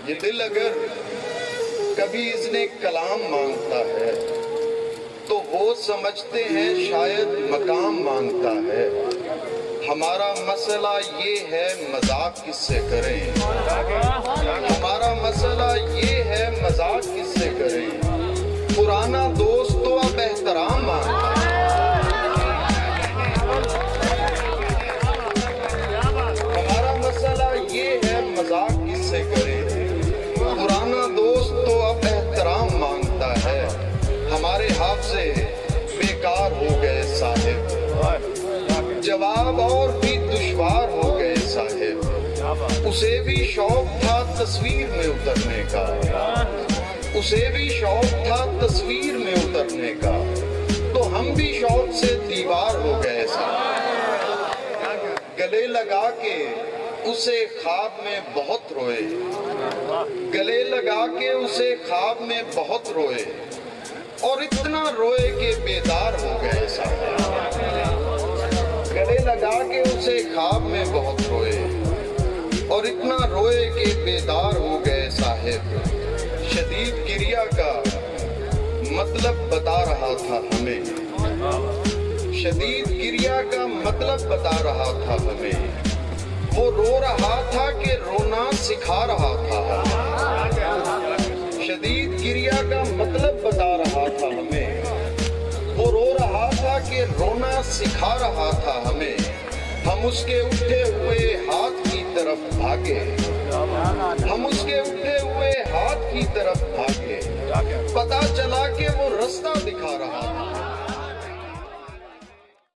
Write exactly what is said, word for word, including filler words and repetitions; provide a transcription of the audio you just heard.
یہ دل اگر کبھی اذن کلام مانگتا ہے تو وہ سمجھتے ہیں شاید مقام مانگتا ہے. ہمارا مسئلہ یہ ہے مذاق کس سے کریں, ہمارا مسئلہ یہ ہے مذاق کس سے کریں. پرانا دوست تو اب احترام مانگتا ہے. ہمارا مسئلہ یہ ہے مذاق کس سے کریں. پرانا دوست تو اب احترام مانگتا ہے. ہمارے حافظے بیکار ہو گئے صاحب, جواب اور بھی دشوار ہو گئے صاحب. اسے بھی شوق تھا تصویر میں اترنے کا, اسے بھی شوق تھا تصویر میں اترنے کا, تو ہم بھی شوق سے دیوار ہو گئے صاحب. گلے لگا کے اسے خواب میں بہت روئے, گلے لگا کے اسے خواب میں بہت روئے, اور اتنا روئے کہ بیدار ہو گئے صاحب. گلے لگا کے اسے خواب میں بہت روئے, اور اتنا روئے کہ بیدار ہو گئے صاحب. شدید گریہ کا مطلب بتا رہا تھا ہمیں, شدید گریہ کا مطلب بتا رہا تھا ہمیں. وہ رو رہا تھا کہ رونا سکھا رہا تھا. شدید گریہ کا مطلب بتا رہا تھا ہمیں. وہ رو رہا تھا کہ رونا سکھا رہا تھا ہمیں. ہم اس کے اٹھے ہوئے ہاتھ کی طرف بھاگے, ہم اس کے اٹھے ہوئے ہاتھ کی طرف بھاگے. پتا چلا کہ وہ رستہ دکھا رہا تھا.